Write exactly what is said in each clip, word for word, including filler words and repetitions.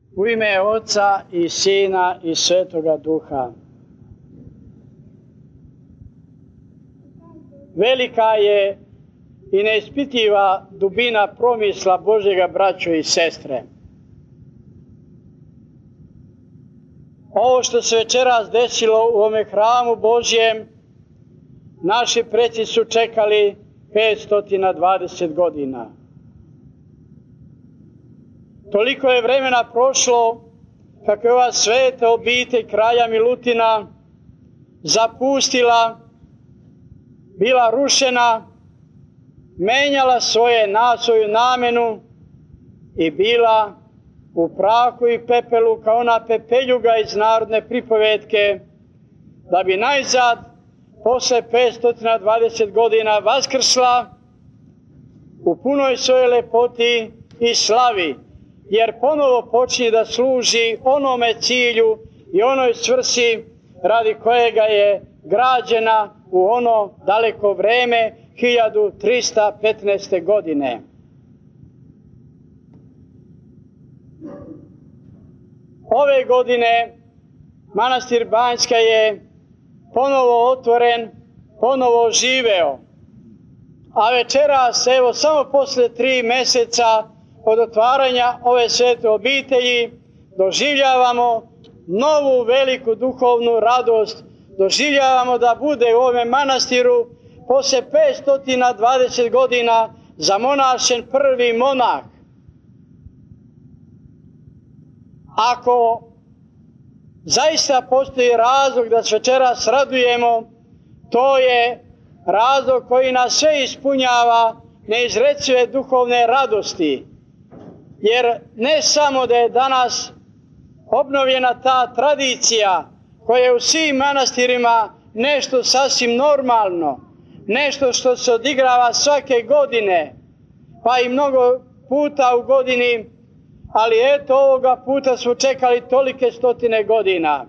U ime Oca i Sina i Svetoga Duha. Velika je i neispitljiva dubina promisla Božjega, braćo i sestre. Ovo što se večeras desilo u ovome hramu Božjem, naši preci su čekali petsto dvadeset godina. Toliko je vremena prošlo kako je ova sveta obitelj kraja Milutina zapustila, bila rušena, menjala svoje na svoju namenu i bila u prahu i pepelu kao ona pepeljuga iz narodne pripovetke, da bi najzad posle petsto dvadeset godina vaskrsla u punoj svojoj lepoti i slavi, jer ponovo počinje da služi onome cilju i onoj svrsi radi kojega je građena u ono daleko vreme hiljadu trista petnaeste. godine. Ove godine manastir Banjska je ponovo otvoren, ponovo živeo, a večeras, evo samo posle tri meseca od otvaranja ove svete obitelji, doživljavamo novu veliku duhovnu radost, doživljavamo da bude u ovome manastiru posle petsto dvadeset godina zamonašen prvi monah. Ako zaista postoji razlog da se večeras radujemo, to je razlog koji nas sve ispunjava neizrecive duhovne radosti. Jer ne samo da je danas obnovljena ta tradicija koja je u svim manastirima nešto sasvim normalno, nešto što se odigrava svake godine, pa i mnogo puta u godini, ali eto ovoga puta smo čekali tolike stotine godina.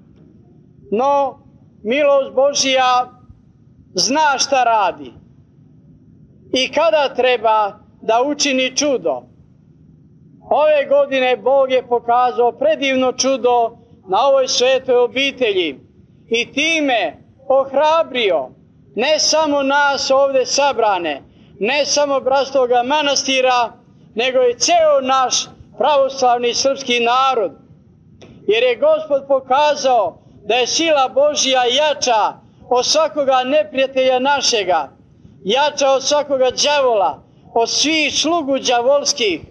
No, milost Božja zna šta radi i kada treba da učini čudo. Ove godine Bog je pokazao predivno čudo na ovoj svetoj obitelji i time ohrabrio ne samo nas ovde sabrane, ne samo bratskoga manastira, nego i ceo naš pravoslavni srpski narod. Jer je Gospod pokazao da je sila Božja jača od svakoga neprijatelja našega, jača od svakoga đavola, od svih slugu đavolskih,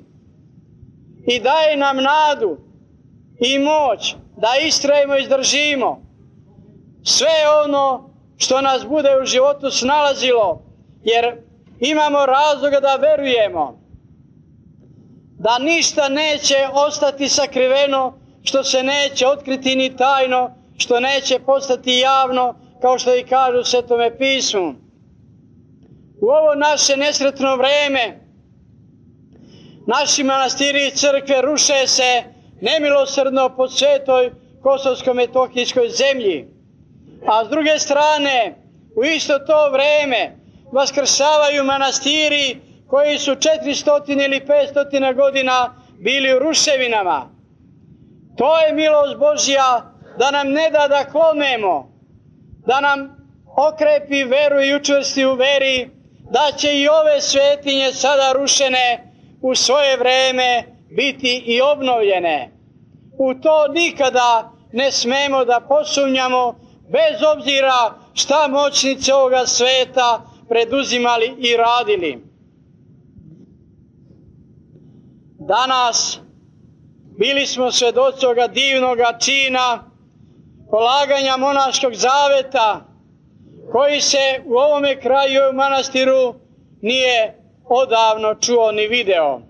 i daje nam nadu i moć da istrajemo i izdržimo sve ono što nas bude u životu snalazilo, jer imamo razloga da verujemo da ništa neće ostati sakriveno, što se neće otkriti ni tajno, što neće postati javno, kao što i kažu u Svetome pismu. U ovo naše nesretno vreme naši manastiri i crkve ruše se nemilosrdno po svetoj kosovsko-metohijskoj zemlji, a s druge strane u isto to vreme vaskrsavaju manastiri koji su četiristo ili petsto godina bili u ruševinama. To je milost Božja da nam ne da da klonemo, da nam okrepi veru i učvrsti u veri, da će i ove svetinje sada rušene u svoje vreme biti i obnovljene. U to nikada ne smemo da posumnjamo, bez obzira šta moćnici ovoga sveta preduzimali i radili. Danas bili smo svedoci ovoga divnoga čina polaganja monaškog zaveta, koji se u ovome kraju u manastiru nije odavno čuo ni video.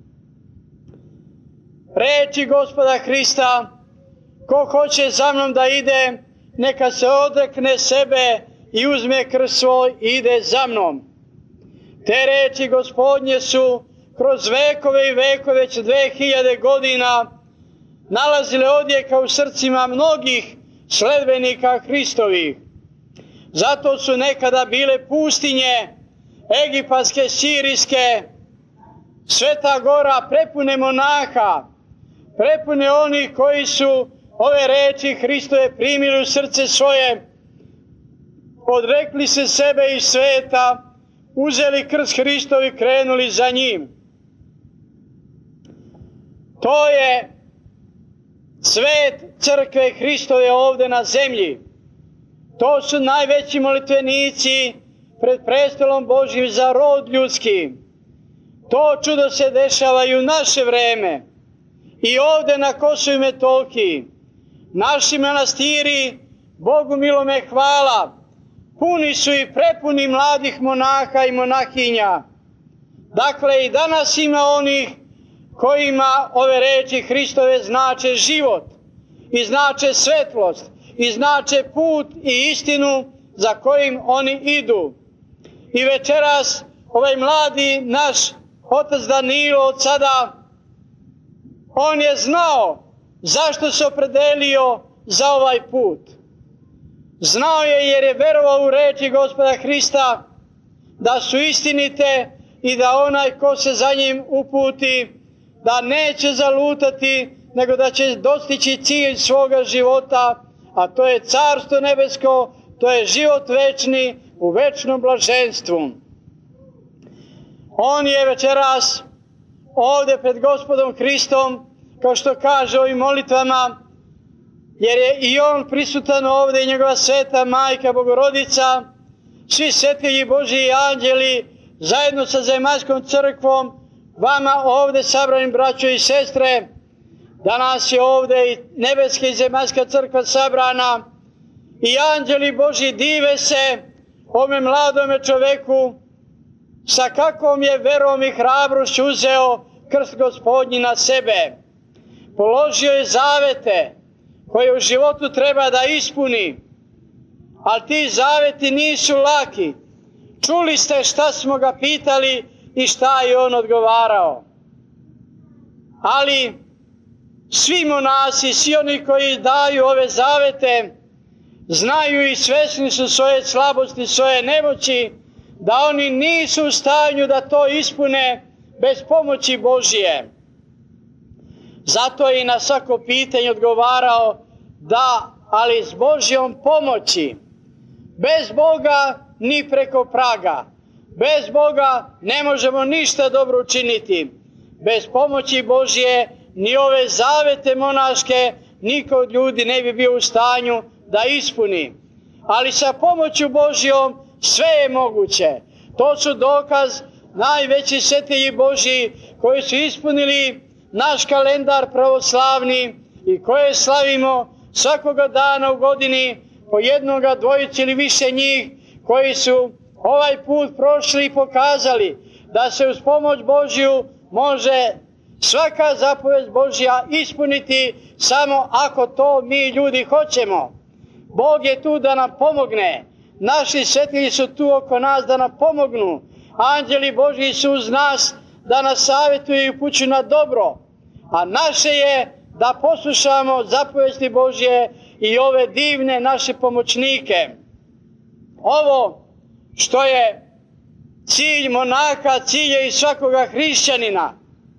Reči Gospoda Hrista: ko hoće za mnom da ide, neka se odrekne sebe i uzme krst svoj i ide za mnom. Te reči Gospodnje su kroz vekove i vekove, već dve hiljade godina, nalazile odjeka u srcima mnogih sledbenika Hristovih. Zato su nekada bile pustinje egipatske, sirijske, Sveta Gora prepune monaha, prepune onih koji su ove reči Hristove primili u srce svoje, odrekli se sebe i sveta, uzeli krst Hristov i krenuli za njim. To je svet crkve Hristove ovde na zemlji. To su najveći molitvenici pred prestolom Božjim za rod ljudski. To čudo se dešava i u naše vreme. I ovde na Kosovu i Metohiji. Naši manastiri, Bogu milome hvala, puni su i prepuni mladih monaha i monahinja. Dakle, i danas ima onih kojima ove reči Hristove znače život i znače svetlost i znače put i istinu za kojim oni idu. I večeras ovaj mladi naš otac Danilo od sada, on je znao zašto se opredelio za ovaj put. Znao je jer je verovao u reči Gospoda Hrista da su istinite i da onaj ko se za njim uputi, da neće zalutati, nego da će dostići cilj svoga života, a to je Carstvo nebesko, to je život večni u večnom blaženstvu. On je večeras ovde pred Gospodom Hristom, kao što kaže ovim molitvama, jer je i on prisutan ovde i njegova sveta majka Bogorodica, svi svetitelji Božji i anđeli, zajedno sa zemaljskom crkvom, vama ovde sabranim braćo i sestre, danas je ovde i nebeska i zemaljska crkva sabrana i anđeli Božji dive se ome mladome čoveku sa kakvom je verom i hrabrošću uzeo krst Gospodnji na sebe. Položio je zavete koje u životu treba da ispuni, ali ti zaveti nisu laki. Čuli ste šta smo ga pitali i šta je on odgovarao. Ali svi monasi, svi oni koji daju ove zavete, znaju i svesni su svoje slabosti, svoje nemoći, da oni nisu u stanju da to ispune bez pomoći Božije. Zato je i na svako pitanje odgovarao da, ali s Božjom pomoći. Bez Boga ni preko praga. Bez Boga ne možemo ništa dobro učiniti. Bez pomoći Božje ni ove zavete monaške niko od ljudi ne bi bio u stanju da ispuni. Ali sa pomoću Božjom sve je moguće. To su dokaz najveći svetitelji Božji koji su ispunili naš kalendar pravoslavni i koje slavimo svakoga dana u godini po jednoga, dvojici ili više njih koji su ovaj put prošli i pokazali da se uz pomoć Božju može svaka zapovest Božja ispuniti samo ako to mi ljudi hoćemo. Bog je tu da nam pomogne. Naši svetitelji su tu oko nas da nam pomognu. Anđeli Božji su uz nas da nas savjetuju i upućuju na dobro. A naše je da poslušamo zapovesti Božje i ove divne naše pomoćnike. Ovo što je cilj monaka, cilj je i svakoga hrišćanina.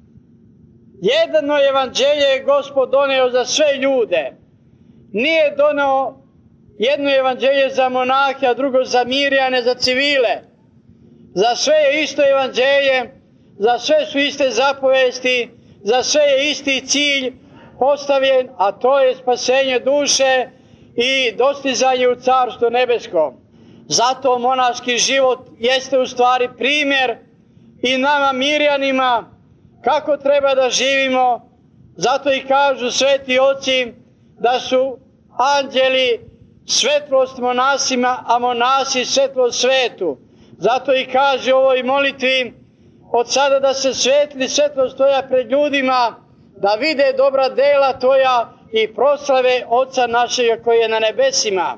Jedno evanđelje je Gospod doneo za sve ljude. Nije doneo jedno evanđelje za monahe, a drugo za mirjane, za civile. Za sve je isto evanđelje, za sve su iste zapovesti, za sve je isti cilj postavljen, a to je spasenje duše i dostizanje u Carstvo nebesko. Zato monaški život jeste u stvari primjer i nama mirjanima kako treba da živimo. Zato i kažu sveti oci da su anđeli svetlost monasima, a monasi svetlost svetu. Zato i kaže u ovoj molitvi od sada da se svetli svetlost tvoja pred ljudima, da vide dobra dela tvoja i proslave Oca našega koji je na nebesima.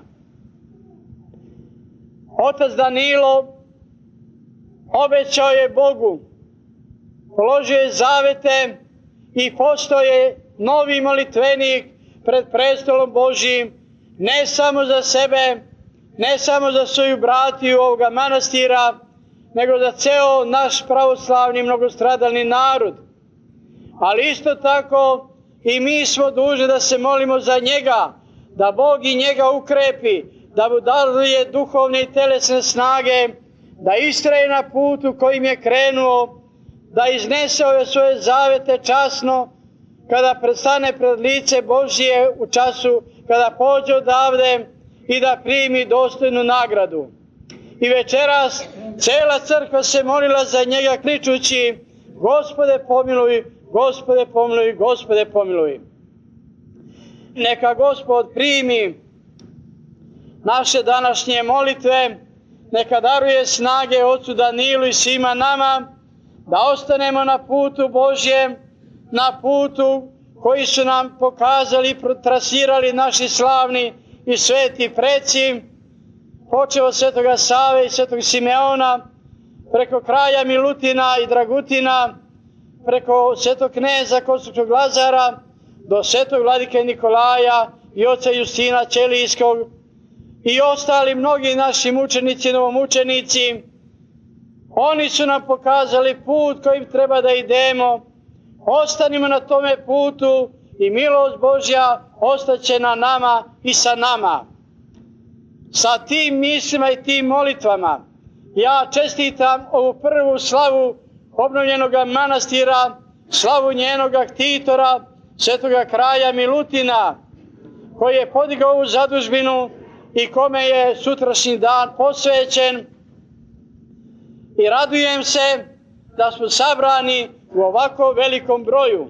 Otac Danilo obećao je Bogu, položio je zavete i postao je novi molitvenik pred prestolom Božjim, ne samo za sebe, ne samo za svoju bratiju ovoga manastira, nego za ceo naš pravoslavni mnogostradalni narod. Ali isto tako i mi smo dužni da se molimo za njega, da Bog i njega ukrepi, da mu daruje duhovne i telesne snage, da istraje na putu kojim je krenuo, da iznese ove svoje zavete časno, kada prestane pred lice Božije u času kada pođe odavde i da primi dostojnu nagradu. I večeras cela crkva se molila za njega kričući: Gospode pomiluj, Gospode pomiluj, Gospode pomiluj. Neka Gospod primi naše današnje molitve, neka daruje snage ocu Danilu i svima nama da ostanemo na putu Božjem, na putu koji su nam pokazali i trasirali naši slavni i sveti preci, počeo od svetoga Save i svetog Simeona, preko kraja Milutina i Dragutina, preko svetog kneza Kosovskog Lazara, do svetog vladike Nikolaja i oca Justina Ćelijskog i ostali mnogi naši mučenici i novomučenici. Oni su nam pokazali put kojim treba da idemo. Ostanimo na tome putu i milost Božja ostaće na nama i sa nama. Sa tim mislima i tim molitvama ja čestitam ovu prvu slavu obnovljenog manastira, slavu njenog aktitora, svetoga kraja Milutina, koji je podigao ovu zadužbinu i kome je sutrašnji dan posvećen. I radujem se da smo sabrani u ovako velikom broju.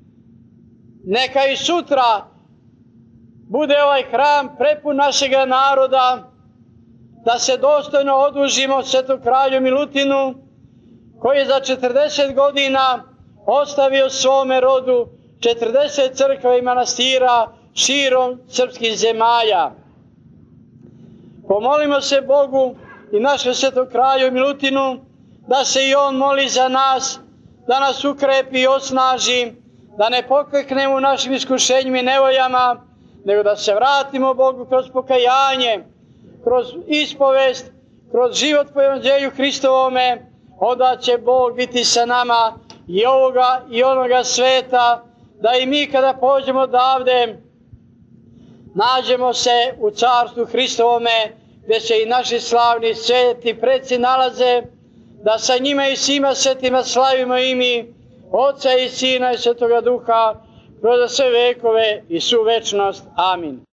Neka i sutra bude ovaj hram prepun našega naroda, da se dostojno odužimo svetom kralju Milutinu, koji je za četrdeset godina ostavio svome rodu četrdeset crkva i manastira širom srpskih zemalja. Pomolimo se Bogu i našem svetom kralju Milutinu da se i on moli za nas, da nas ukrepi i osnaži, da ne pokleknemo u našim iskušenjima i nevojama, nego da se vratimo Bogu kroz pokajanje, kroz ispovest, kroz život po evanđelju Hristovome. Onda će Bog biti sa nama i ovoga i onoga sveta, da i mi kada pođemo odavde nađemo se u carstvu Hristovome, gdje se i naši slavni sveti preci nalaze, da sa njima i svima svetima slavimo i mi, Oca i Sina i Svetoga Duha, kroz sve vekove i svu večnost. Amin.